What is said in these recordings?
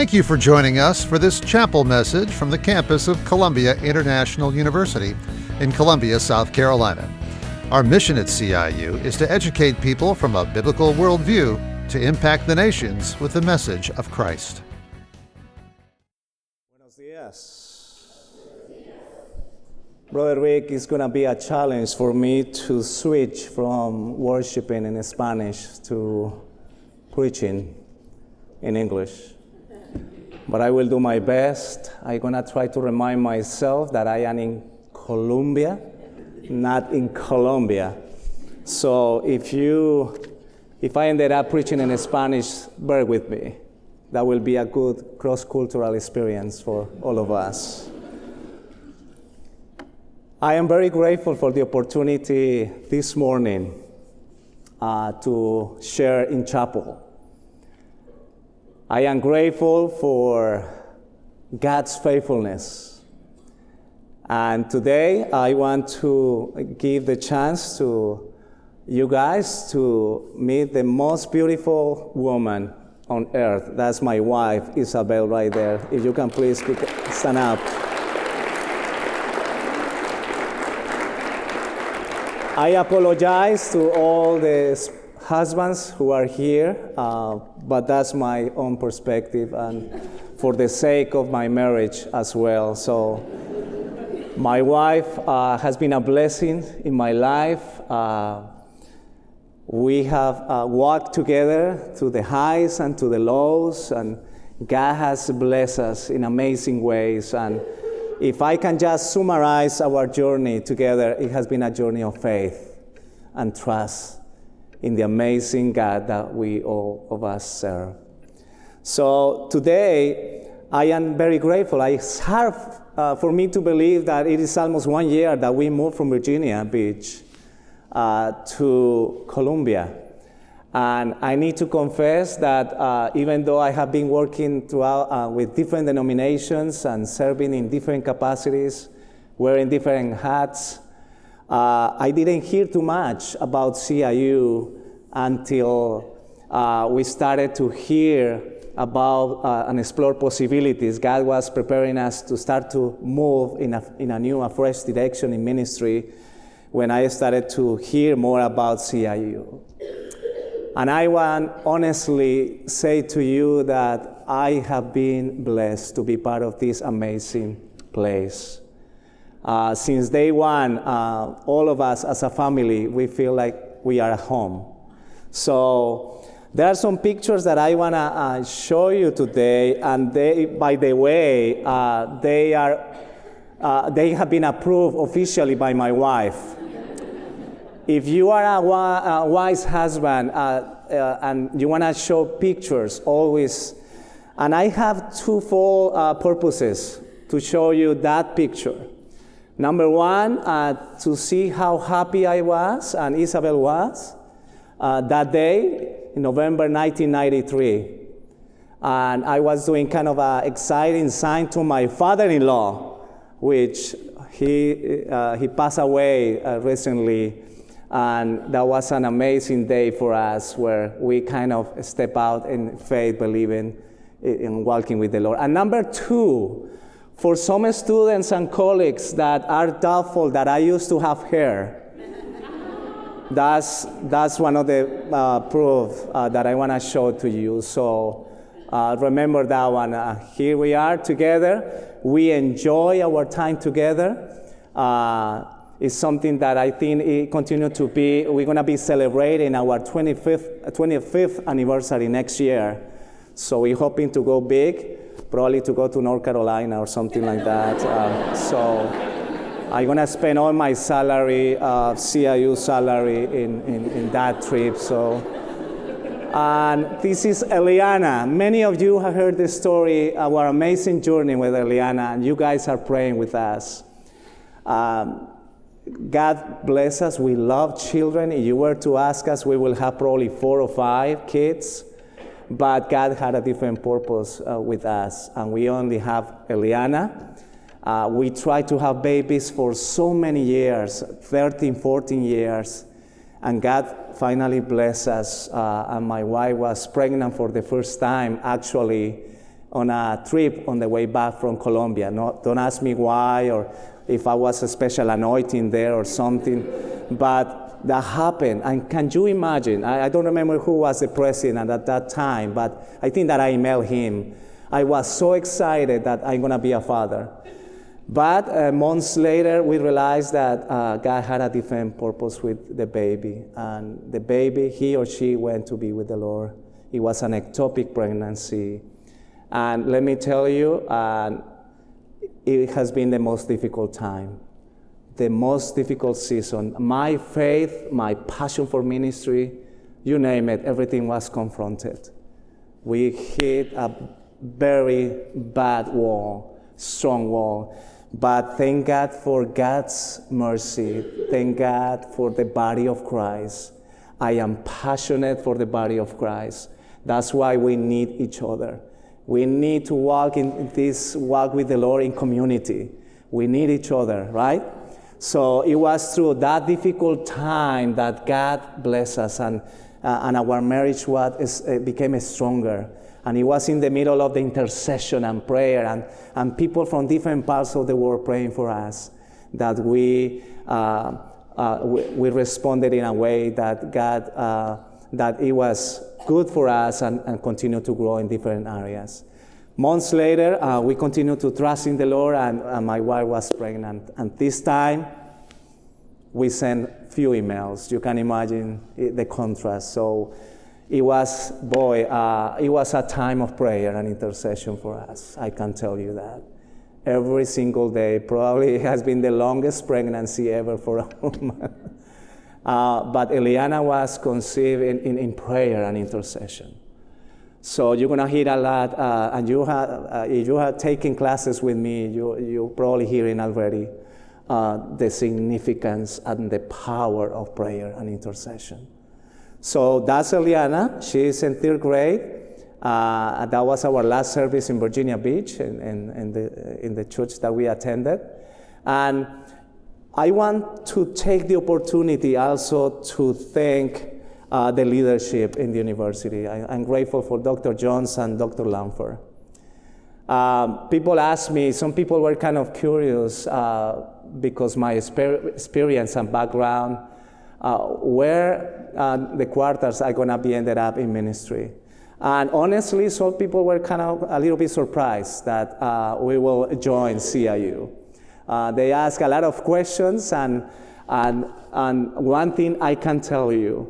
Thank you for joining us for this chapel message from the campus of Columbia International University in Columbia, South Carolina. Our mission at CIU is to educate people from a biblical worldview to impact the nations with the message of Christ. Buenos días. Brother Rick, it's going to be a challenge for me to switch from worshiping in Spanish to preaching in English. But I will do my best. I'm going to try to remind myself that I am in Colombia, not in Colombia. So if I ended up preaching in Spanish, bear with me. That will be a good cross-cultural experience for all of us. I am very grateful for the opportunity this morning to share in chapel. I am grateful for God's faithfulness. And today I want to give the chance to you guys to meet the most beautiful woman on earth. That's my wife, Isabel, right there. If you can please stand up. I apologize to all the husbands who are here, but that's my own perspective and for the sake of my marriage as well. So my wife has been a blessing in my life. We have walked together to the highs and to the lows, and God has blessed us in amazing ways. And if I can just summarize our journey together, it has been a journey of faith and trust in the amazing God that we all of us serve. So today, I am very grateful. It's hard for me to believe that it is almost 1 year that we moved from Virginia Beach to Columbia. And I need to confess that even though I have been working throughout with different denominations and serving in different capacities, wearing different hats, I didn't hear too much about CIU until we started to hear about and explore possibilities. God was preparing us to start to move in a new, a fresh direction in ministry when I started to hear more about CIU. And I want honestly say to you that I have been blessed to be part of this amazing place. Since day one, all of us as a family, we feel like we are at home. So there are some pictures that I want to show you today, and they, by the way, they have been approved officially by my wife. If you are a wise husband and you want to show pictures, always, and I have twofold purposes to show you that picture. Number one, to see how happy I was and Isabel was that day in November 1993. And I was doing kind of an exciting sign to my father-in-law, which he passed away recently. And that was an amazing day for us where we kind of step out in faith, believing in walking with the Lord. And number two, for some students and colleagues that are doubtful that I used to have hair, that's one of the proof that I want to show to you. So remember that one. Here we are together. We enjoy our time together. It's something that I think it continue to be. We're going to be celebrating our 25th anniversary next year. So we're hoping to go big, probably to go to North Carolina or something like that. So I'm going to spend all my salary, CIU salary, in that trip. So, and this is Eliana. Many of you have heard the story, our amazing journey with Eliana, and you guys are praying with us. God bless us. We love children. If you were to ask us, we will have probably 4 or 5 kids. But God had a different purpose with us. And we only have Eliana. We tried to have babies for so many years, 13, 14 years. And God finally blessed us. And my wife was pregnant for the first time, actually, on a trip on the way back from Colombia. Don't ask me why or if I was a special anointing there or something, but that happened. And can you imagine? I don't remember who was the president at that time, but I think that I emailed him. I was so excited that I'm going to be a father. But months later, we realized that God had a different purpose with the baby. And the baby, he or she went to be with the Lord. It was an ectopic pregnancy. And let me tell you, it has been the most difficult time, the most difficult season. My faith, my passion for ministry, you name it, everything was confronted. We hit a very bad wall, strong wall. But thank God for God's mercy. Thank God for the body of Christ. I am passionate for the body of Christ. That's why we need each other. We need to walk in this walk with the Lord in community. We need each other, right? So it was through that difficult time that God blessed us, and our marriage became stronger. And it was in the middle of the intercession and prayer and people from different parts of the world praying for us that we responded in a way that God, that it was good for us and continued to grow in different areas. Months later, we continued to trust in the Lord, and my wife was pregnant. And this time, we sent few emails. You can imagine the contrast. So it was a time of prayer and intercession for us. I can tell you that. Every single day, probably has been the longest pregnancy ever for a woman. But Eliana was conceived in prayer and intercession. So you're going to hear a lot, and if you have taken classes with me, you're probably hearing already the significance and the power of prayer and intercession. So that's Eliana. She's in 3rd grade. That was our last service in Virginia Beach in the church that we attended. And I want to take the opportunity also to thank the leadership in the university. I'm grateful for Dr. Jones and Dr. Lamford. People ask me, some people were kind of curious because my experience and background, where the quarters are going to be ended up in ministry. And honestly, some people were kind of a little bit surprised that we will join CIU. They ask a lot of questions, and one thing I can tell you,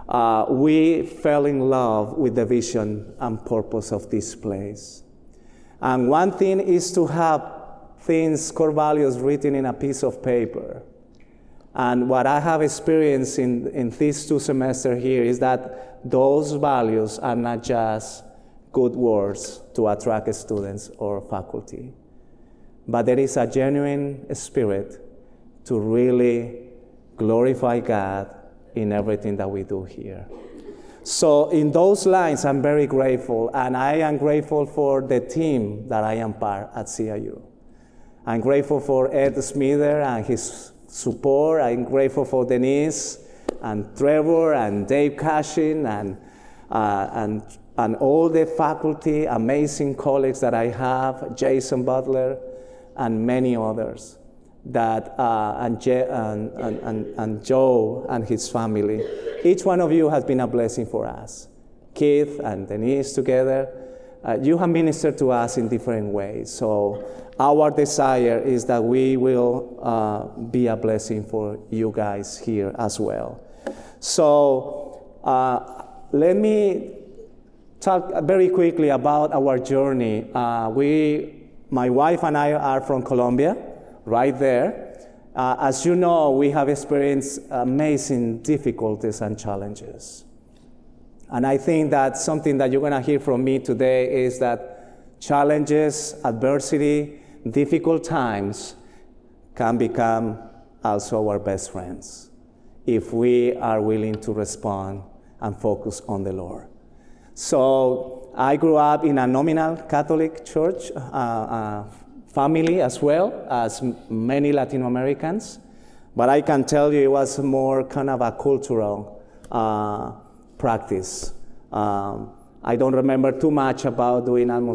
we fell in love with the vision and purpose of this place. And one thing is to have things, core values written in a piece of paper. And what I have experienced in these 2 semesters here is that those values are not just good words to attract students or faculty, but there is a genuine spirit to really glorify God in everything that we do here. So in those lines, I'm very grateful, and I am grateful for the team that I am part at CIU. I'm grateful for Ed Smither and his support. I'm grateful for Denise and Trevor and Dave Cashin and all the faculty, amazing colleagues that I have, Jason Butler, and many others, that and Joe and his family. Each one of you has been a blessing for us. Keith and Denise together, you have ministered to us in different ways. So our desire is that we will be a blessing for you guys here as well. So let me talk very quickly about our journey. My wife and I are from Colombia, right there. As you know, we have experienced amazing difficulties and challenges. And I think that something that you're going to hear from me today is that challenges, adversity, difficult times can become also our best friends if we are willing to respond and focus on the Lord. So I grew up in a nominal Catholic church family as well as many Latin Americans, but I can tell you it was more kind of a cultural practice. I don't remember too much about doing almost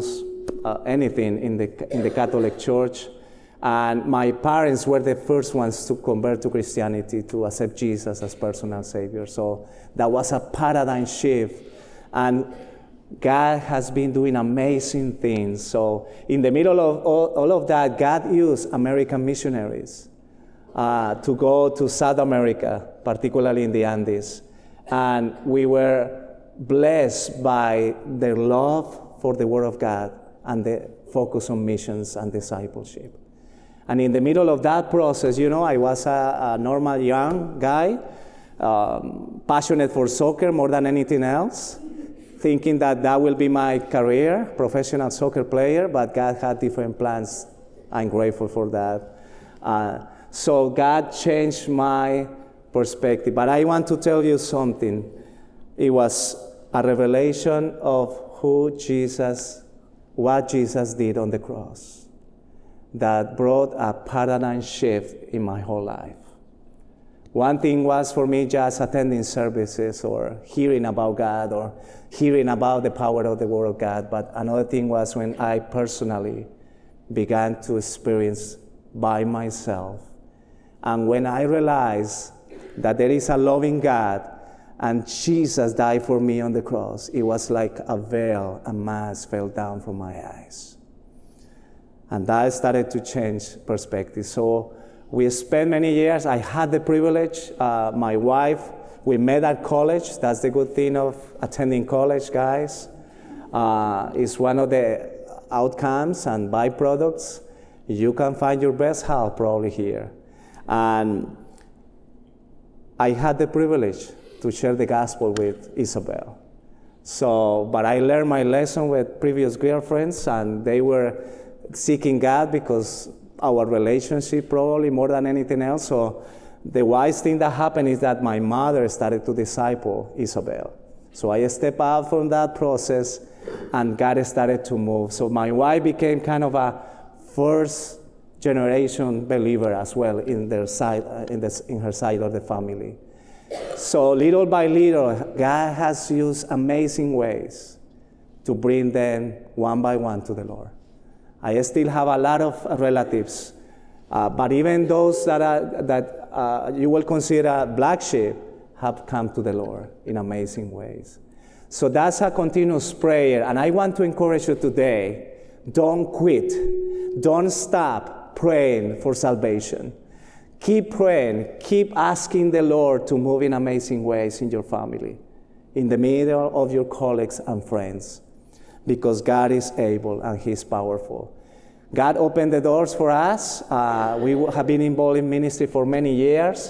anything in the Catholic Church. And my parents were the first ones to convert to Christianity, to accept Jesus as personal Savior. So that was a paradigm shift. And God has been doing amazing things. So in the middle of all of that, God used American missionaries to go to South America, particularly in the Andes. And we were blessed by their love for the Word of God and the focus on missions and discipleship. And in the middle of that process, I was a normal young guy, passionate for soccer more than anything else, thinking that will be my career, professional soccer player, but God had different plans. I'm grateful for that. So God changed my perspective. But I want to tell you something. It was a revelation of what Jesus did on the cross, that brought a paradigm shift in my whole life. One thing was for me just attending services or hearing about God or hearing about the power of the Word of God, but another thing was when I personally began to experience by myself. And when I realized that there is a loving God and Jesus died for me on the cross, it was like a veil, a mask fell down from my eyes. And that started to change perspective. So we spent many years. I had the privilege, my wife, we met at college. That's the good thing of attending college, guys. It's one of the outcomes and byproducts. You can find your best help probably here. And I had the privilege to share the gospel with Isabel. But I learned my lesson with previous girlfriends, and they were seeking God because our relationship probably more than anything else. So the wise thing that happened is that my mother started to disciple Isabel. So I stepped out from that process and God started to move. So my wife became kind of a first generation believer as well in her side of the family. So little by little, God has used amazing ways to bring them one by one to the Lord. I still have a lot of relatives, but even those that you will consider black sheep have come to the Lord in amazing ways. So that's a continuous prayer, and I want to encourage you today, don't quit. Don't stop praying for salvation. Keep praying. Keep asking the Lord to move in amazing ways in your family, in the middle of your colleagues and friends, because God is able and He's powerful. God opened the doors for us. We have been involved in ministry for many years.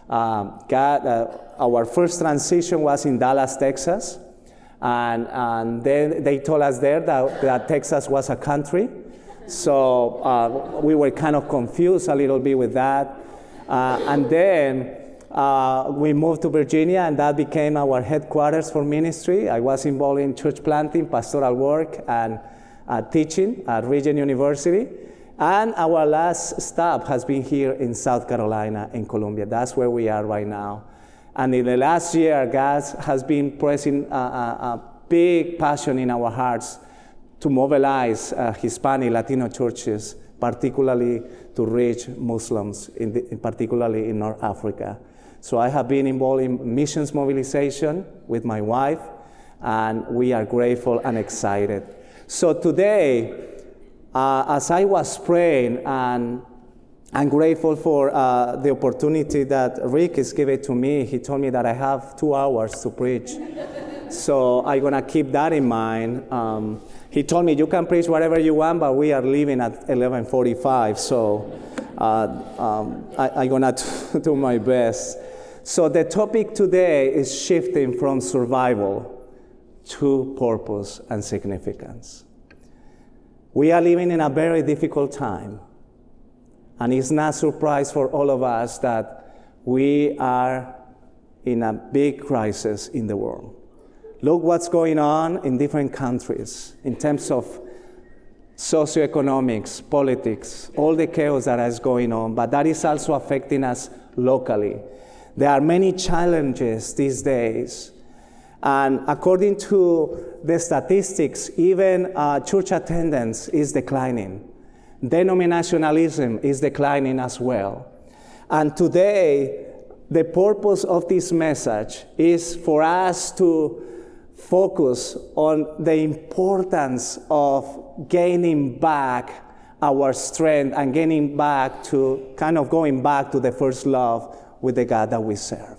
Our first transition was in Dallas, Texas. And then they told us there that Texas was a country. So we were kind of confused a little bit with that. And then we moved to Virginia, and that became our headquarters for ministry. I was involved in church planting, pastoral work, and teaching at Regent University. And our last stop has been here in South Carolina, in Columbia. That's where we are right now. And in the last year, God has been pressing a big passion in our hearts to mobilize Hispanic, Latino churches, particularly to reach Muslims, particularly in North Africa. So I have been involved in missions mobilization with my wife, and we are grateful and excited. So today, as I was praying, and I'm grateful for the opportunity that Rick is giving to me. He told me that I have 2 hours to preach. So I'm going to keep that in mind. He told me, you can preach whatever you want, but we are leaving at 11:45. So I'm going to do my best. So the topic today is shifting from survival to purpose and significance. We are living in a very difficult time. And it's not a surprise for all of us that we are in a big crisis in the world. Look what's going on in different countries in terms of socioeconomics, politics, all the chaos that is going on, but that is also affecting us locally. There are many challenges these days, And according to the statistics, even church attendance is declining. Denominationalism is declining as well. And today, the purpose of this message is for us to focus on the importance of gaining back our strength and going back to the first love with the God that we serve.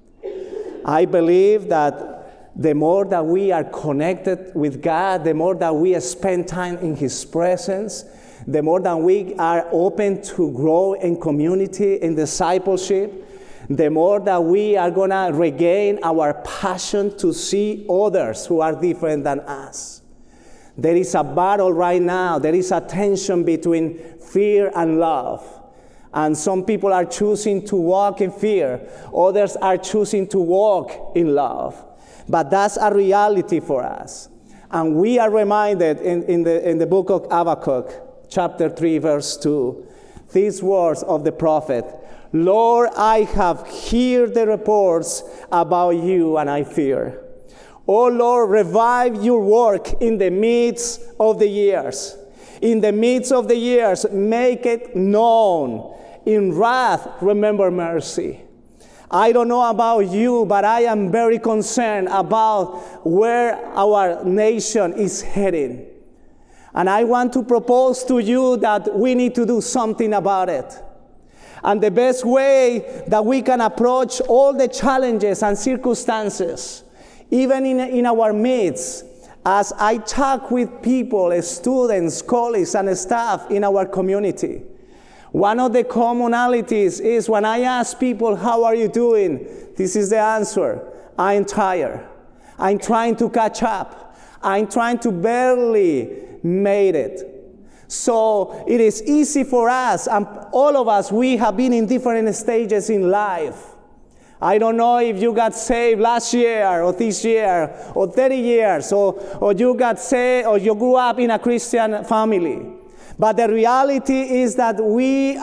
I believe that the more that we are connected with God, the more that we spend time in His presence, the more that we are open to grow in community, in discipleship, the more that we are going to regain our passion to see others who are different than us. There is a battle right now. There is a tension between fear and love. And some people are choosing to walk in fear. Others are choosing to walk in love. But that's a reality for us. And we are reminded in the book of Habakkuk, chapter 3, verse 2, these words of the prophet, Lord, I have heard the reports about you and I fear. Oh Lord, revive your work in the midst of the years. In the midst of the years, make it known. In wrath, remember mercy. I don't know about you, but I am very concerned about where our nation is heading. And I want to propose to you that we need to do something about it. And the best way that we can approach all the challenges and circumstances, even in our midst, as I talk with people, students, colleagues, and staff in our community, one of the commonalities is when I ask people, how are you doing? This is the answer. I'm tired. I'm trying to catch up. I'm trying to barely make it. So it is easy for us, and all of us, we have been in different stages in life. I don't know if you got saved last year or this year or 30 years or you got saved or you grew up in a Christian family. But the reality is that we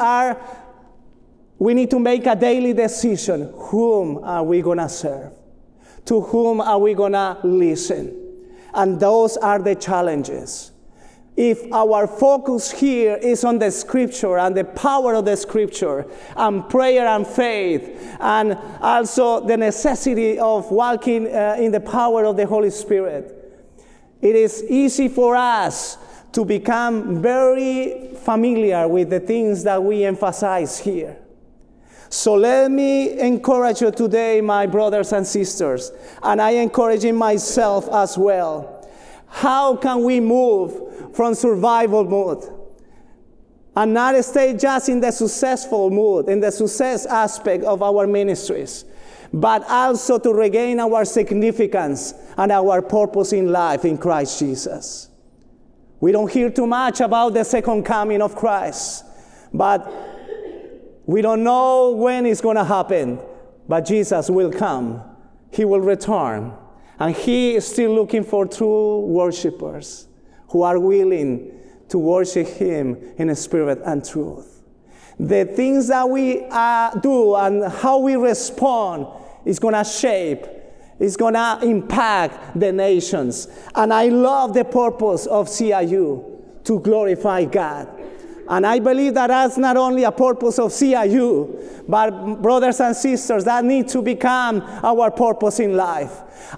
need to make a daily decision. Whom are we going to serve? To whom are we going to listen? And those are the challenges. If our focus here is on the Scripture and the power of the Scripture and prayer and faith and also the necessity of walking in the power of the Holy Spirit, it is easy for us to become very familiar with the things that we emphasize here. So let me encourage you today, my brothers and sisters, and I encourage myself as well. How can we move from survival mode and not stay just in the successful mood, in the success aspect of our ministries, but also to regain our significance and our purpose in life in Christ Jesus? We don't hear too much about the second coming of Christ, but we don't know when it's going to happen. But Jesus will come. He will return. And He is still looking for true worshipers who are willing to worship Him in spirit and truth. The things that we do and how we respond is going to shape, it's going to impact the nations. And I love the purpose of CIU, to glorify God. And I believe that that's not only a purpose of CIU, but brothers and sisters, that need to become our purpose in life.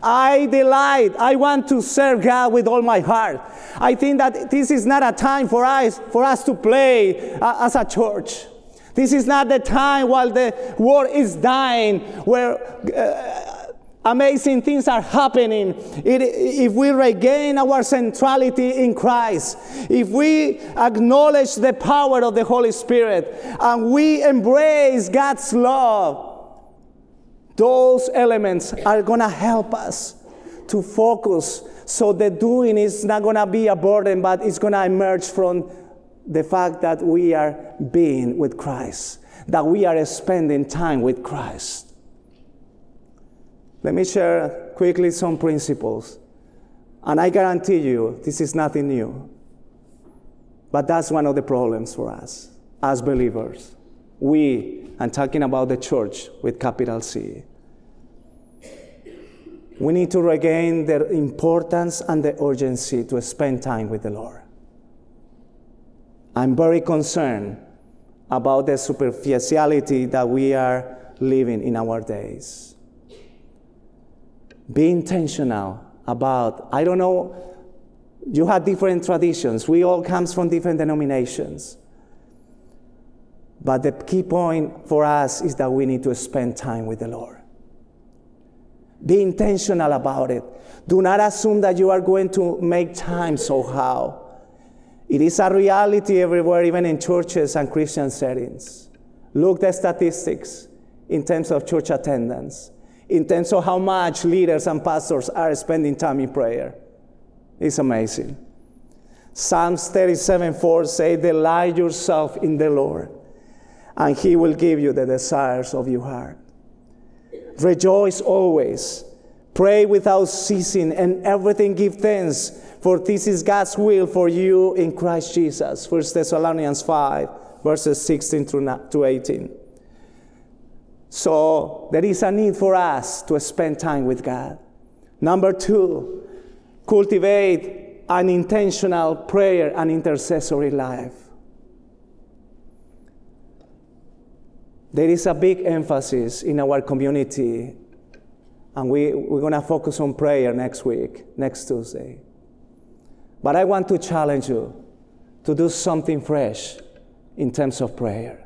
I want to serve God with all my heart. I think that this is not a time for us to play as a church. This is not the time while the world is dying, where amazing things are happening. If we regain our centrality in Christ, if we acknowledge the power of the Holy Spirit, and we embrace God's love, those elements are going to help us to focus, so the doing is not going to be a burden, but it's going to emerge from the fact that we are being with Christ, that we are spending time with Christ. Let me share quickly some principles. And I guarantee you, this is nothing new. But that's one of the problems for us as believers. I'm talking about the church with capital C. We need to regain the importance and the urgency to spend time with the Lord. I'm very concerned about the superficiality that we are living in our days. Be intentional about, I don't know, you have different traditions. We all come from different denominations. But the key point for us is that we need to spend time with the Lord. Be intentional about it. Do not assume that you are going to make time somehow. It is a reality everywhere, even in churches and Christian settings. Look at the statistics in terms of church attendance, in terms of how much leaders and pastors are spending time in prayer. It's amazing. Psalms 37:4 says, "Delight yourself in the Lord, and He will give you the desires of your heart." Rejoice always. Pray without ceasing, and everything give thanks, for this is God's will for you in Christ Jesus. 1 Thessalonians 5, verses 16 to 18. So there is a need for us to spend time with God. Number 2, cultivate an intentional prayer and intercessory life. There is a big emphasis in our community, and we're going to focus on prayer next week, next Tuesday. But I want to challenge you to do something fresh in terms of prayer.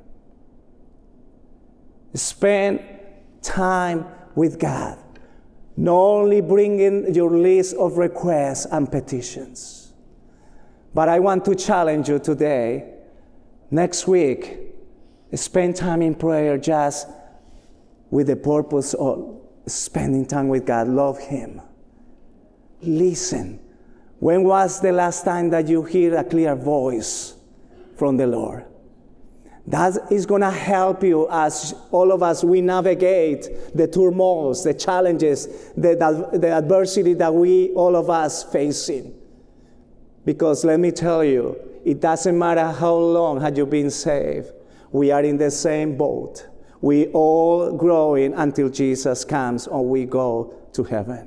Spend time with God. Not only bring in your list of requests and petitions, but I want to challenge you today, next week, spend time in prayer just with the purpose of spending time with God. Love Him. Listen. When was the last time that you hear a clear voice from the Lord? That is going to help you as all of us, we navigate the turmoils, the challenges, the adversity that we, all of us, facing. Because let me tell you, it doesn't matter how long have you been saved. We are in the same boat. We all growing until Jesus comes or we go to heaven.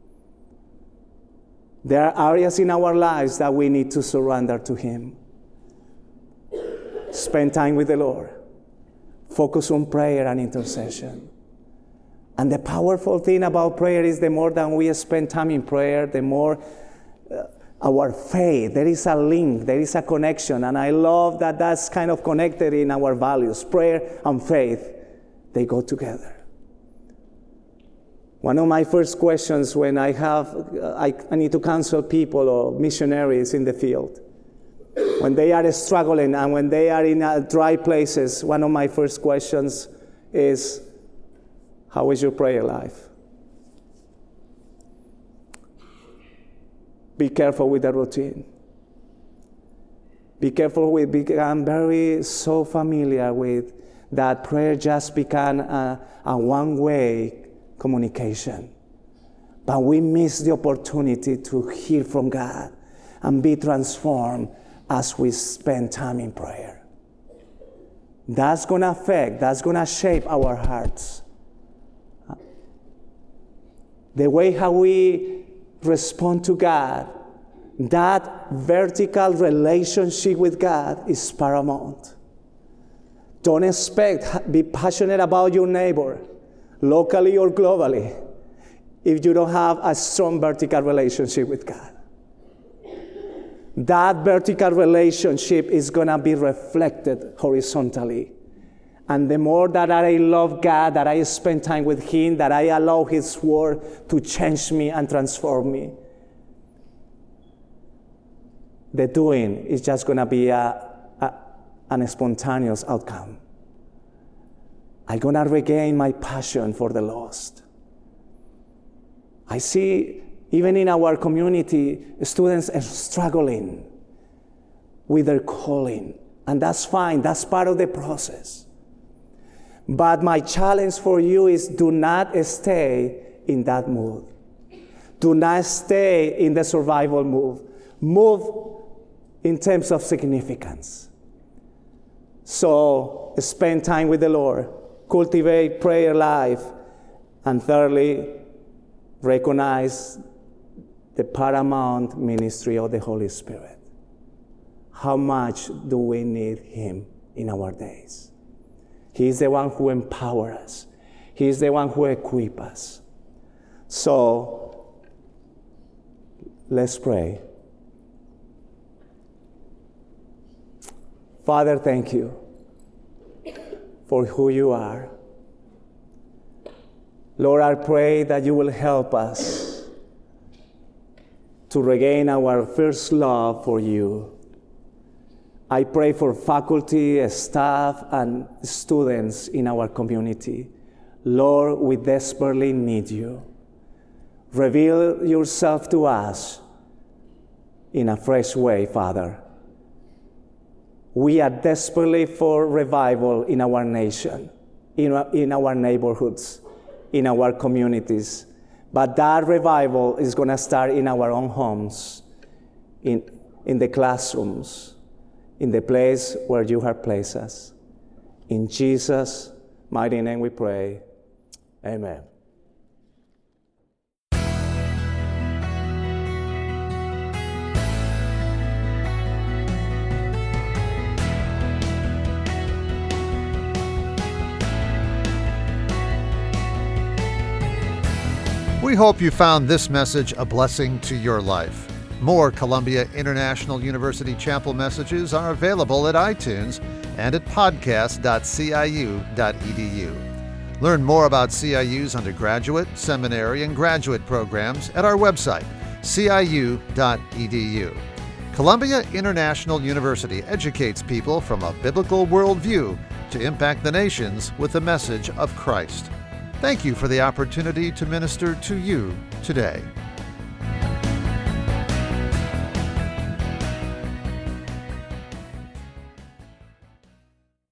There are areas in our lives that we need to surrender to Him. Spend time with the Lord. Focus on prayer and intercession. And the powerful thing about prayer is the more that we spend time in prayer, the more our faith, there is a link, there is a connection. And I love that that's kind of connected in our values. Prayer and faith, they go together. One of my first questions when I need to counsel people or missionaries in the field, when they are struggling and when they are in dry places, one of my first questions is, how is your prayer life? Be careful with the routine. Be careful with become so familiar with that prayer just become a one-way communication. But we miss the opportunity to hear from God and be transformed as we spend time in prayer. That's going to affect, that's going to shape our hearts. The way how we respond to God, that vertical relationship with God is paramount. Don't be passionate about your neighbor, locally or globally, if you don't have a strong vertical relationship with God. That vertical relationship is going to be reflected horizontally. And the more that I love God, that I spend time with Him, that I allow His Word to change me and transform me, the doing is just going to be an spontaneous outcome. I'm going to regain my passion for the lost. I see, even in our community, students are struggling with their calling. And that's fine. That's part of the process. But my challenge for you is do not stay in that mood. Do not stay in the survival mood. Move in terms of significance. So spend time with the Lord. Cultivate prayer life. And thirdly, recognize the paramount ministry of the Holy Spirit. How much do we need Him in our days? He is the one who empowers us. He is the one who equips us. So, let's pray. Father, thank you for who you are. Lord, I pray that you will help us to regain our first love for you. I pray for faculty, staff, and students in our community. Lord, we desperately need you. Reveal yourself to us in a fresh way, Father. We are desperately for revival in our nation, in our neighborhoods, in our communities. But that revival is going to start in our own homes, in the classrooms, in the place where you have placed us. In Jesus' mighty name we pray. Amen. We hope you found this message a blessing to your life. More Columbia International University Chapel messages are available at iTunes and at podcast.ciu.edu. Learn more about CIU's undergraduate, seminary, and graduate programs at our website, ciu.edu. Columbia International University educates people from a biblical worldview to impact the nations with the message of Christ. Thank you for the opportunity to minister to you today.